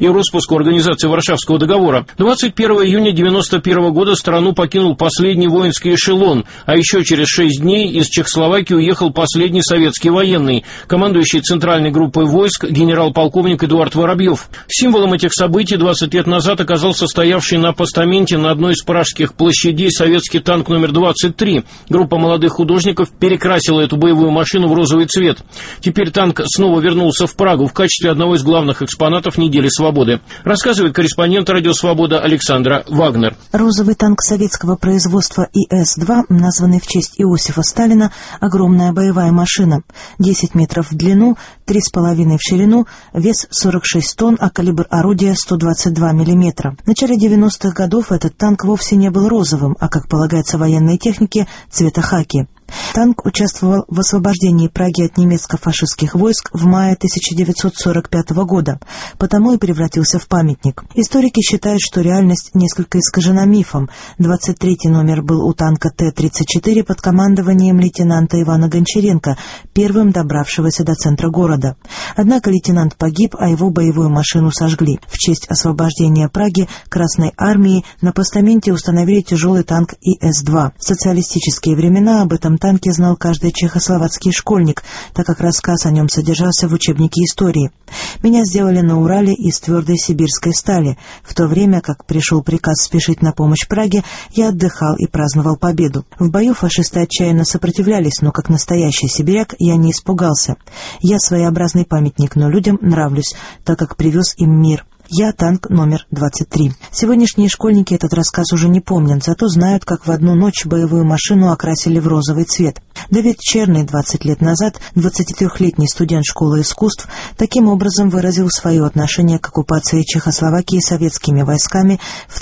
и распуску Организации Варшавского договора. 21 июня 1991 года страну покинул последний воинский эшелон, а еще через 6 дней из Чехословакии уехал последний советский военный, командующий центральной группой войск генерал-полковник Эдуард Воробьев. Символом этих событий 20 лет назад оказался стоявший на постаменте на одной из пражских площадей советский танк номер 23. Группа молодых художников перекрасила эту боевую машину в розовый цвет. Теперь танк снова вернулся в Прагу в качестве одного из главных экспонатов недели свободы. Рассказывает корреспондент «Радио Свобода» Александра Вагнер. Розовый танк советского производства ИС-2, названный в честь Иосифа Сталина, огромная боевая машина. 10 метров в длину, 3,5 в ширину, вес 46 тонн, а калибр орудия 122 мм. В начале 90-х годов этот танк вовсе не был розовым, а, как полагается военной технике, цвета хаки. Танк участвовал в освобождении Праги от немецко-фашистских войск в мае 1945 года, потому и превратился в памятник. Историки считают, что реальность несколько искажена мифом. 23-й номер был у танка Т-34 под командованием лейтенанта Ивана Гончаренко, первым добравшегося до центра города. Однако лейтенант погиб, а его боевую машину сожгли. В честь освобождения Праги Красной Армии на постаменте установили тяжелый танк ИС-2. В социалистические времена об этом танке знал каждый чехословацкий школьник, так как рассказ о нем содержался в учебнике истории. Меня сделали на Урале из твердой сибирской стали. В то время, как пришел приказ спешить на помощь Праге, я отдыхал и праздновал победу. В бою фашисты отчаянно сопротивлялись, но как настоящий сибиряк я не испугался. Я своеобразный памятник, но людям нравлюсь, так как привез им мир. Я танк номер 23. Сегодняшние школьники этот рассказ уже не помнят, зато знают, как в одну ночь боевую машину окрасили в розовый цвет. Давид Черный 20 лет назад, 23-летний студент школы искусств, таким образом выразил свое отношение к оккупации Чехословакии советскими войсками в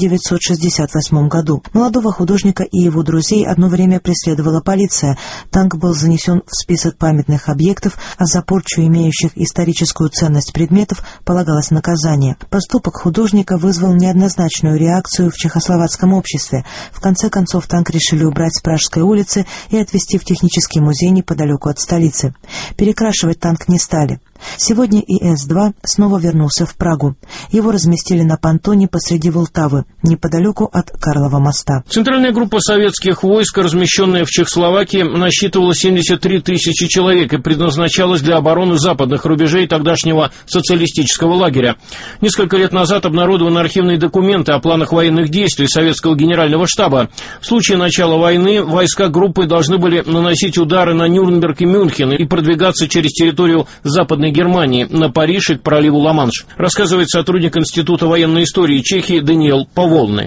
1968 году. Молодого художника и его друзей одно время преследовала полиция. Танк был занесен в список памятных объектов, а за порчу имеющих историческую ценность предметов полагалось наказание. Поступок художника вызвал неоднозначную реакцию в чехословацком обществе. В конце концов танк решили убрать с Пражской улицы и отвезти в технический музей неподалеку от столицы. Перекрашивать танк не стали. Сегодня ИС-2 снова вернулся в Прагу. Его разместили на понтоне посреди Волтавы, неподалеку от Карлова моста. Центральная группа советских войск, размещенная в Чехословакии, насчитывала 73 тысячи человек и предназначалась для обороны западных рубежей тогдашнего социалистического лагеря. Несколько лет назад обнародованы архивные документы о планах военных действий советского генерального штаба. В случае начала войны войска группы должны были наносить удары на Нюрнберг и Мюнхен и продвигаться через территорию Западной Германии на Париж и к проливу Ла-Манш. Рассказывает сотрудник Института военной истории Чехии Даниэл Поволный.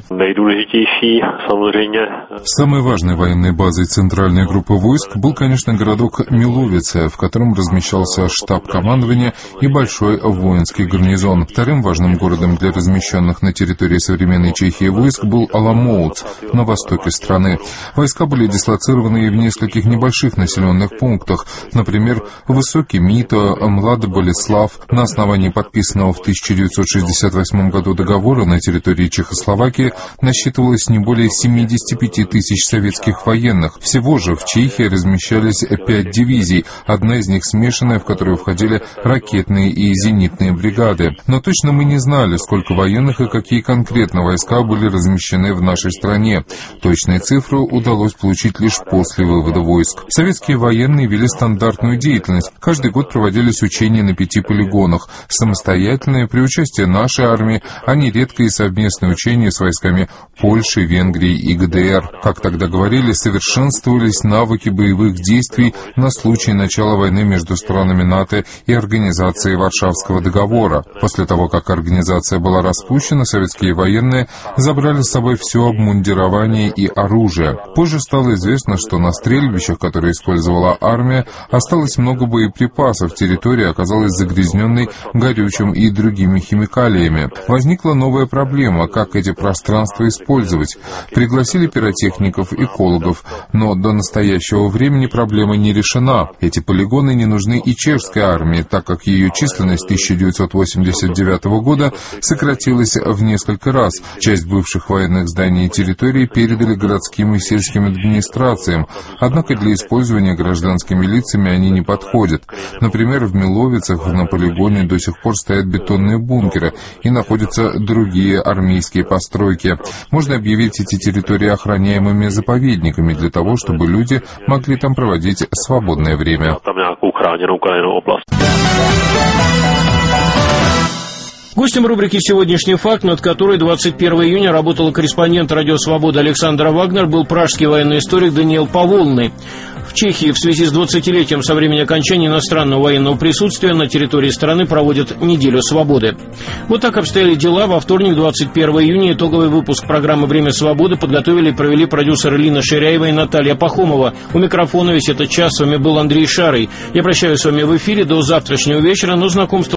Самой важной военной базой центральной группы войск был, конечно, городок Миловице, в котором размещался штаб командования и большой воинский гарнизон. Вторым важным городом для размещенных на территории современной Чехии войск был Аламоуц на востоке страны. Войска были дислоцированы и в нескольких небольших населенных пунктах, например, Высокий Мито, Млада-Болеслав. На основании подписанного в 1968 году договора на территории Чехословакии насчитывалось не более 75 тысяч советских военных. Всего же в Чехии размещались 5 дивизий, одна из них смешанная, в которую входили ракетные и зенитные бригады. Но точно мы не знали, сколько военных и какие конкретно войска были размещены в нашей стране. Точные цифры удалось получить лишь после вывода войск. Советские военные вели стандартную деятельность. Каждый год проводились учения на 5 полигонах. Самостоятельные, при участии нашей армии, а нередко и совместные учения с войсками Польши, Венгрии и ГДР. Как тогда говорили, совершенствовались навыки боевых действий на случай начала войны между странами НАТО и Организацией Варшавского договора. После того, как организация была распущена, советские военные забрали с собой все обмундирование и оружие. Позже стало известно, что на стрельбищах, которые использовала армия, осталось много боеприпасов, территория оказалась загрязненной горючим и другими химикалиями. Возникла новая проблема, как эти пространства использовать. Пригласили пиротехников, экологов, но до настоящего времени проблема не решена. Эти полигоны не нужны и чешской армии, так как ее численность 1989 года сократилась в несколько раз. Часть бывших военных зданий и территорий передали городским и сельским администрациям, однако для использования гражданскими лицами они не подходят. Например, в Миловицах на полигоне до сих пор стоят бетонные бункеры и находятся другие армейские постройки. Можно объявить эти территории охраняемыми заповедниками для того, чтобы люди могли там проводить свободное время. Гостем рубрики «Сегодняшний факт», над которой 21 июня работал корреспондент «Радио Свобода» Александр Вагнер, был пражский военный историк Даниил Поволный. В Чехии в связи с 20-летием со времени окончания иностранного военного присутствия на территории страны проводят неделю свободы. Вот так обстояли дела. Во вторник, 21 июня, итоговый выпуск программы «Время свободы» подготовили и провели продюсеры Лина Ширяева и Наталья Пахомова. У микрофона весь этот час с вами был Андрей Шарый. Я прощаюсь с вами в эфире до завтрашнего вечера, но знакомство